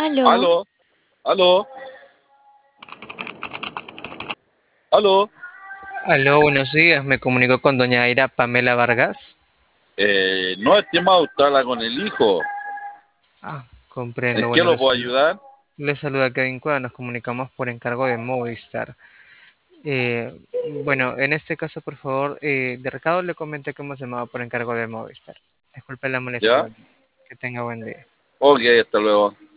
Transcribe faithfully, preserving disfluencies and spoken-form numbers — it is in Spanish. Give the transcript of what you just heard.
Aló, Aló, aló, aló. aló, buenos días. Me comunico con doña Aira Pamela Vargas. Eh, no, estimado, usted habla con el hijo. Ah, ¿En comprendo. qué Bueno, lo les, puedo ayudar? les saluda Kevin Cueva. Nos comunicamos por encargo de Movistar. Eh, bueno, en este caso, por favor, eh, de recado le comenté que hemos llamado por encargo de Movistar. Disculpe la molestia, ¿Ya? doña. Que tenga buen día. Ok, hasta luego.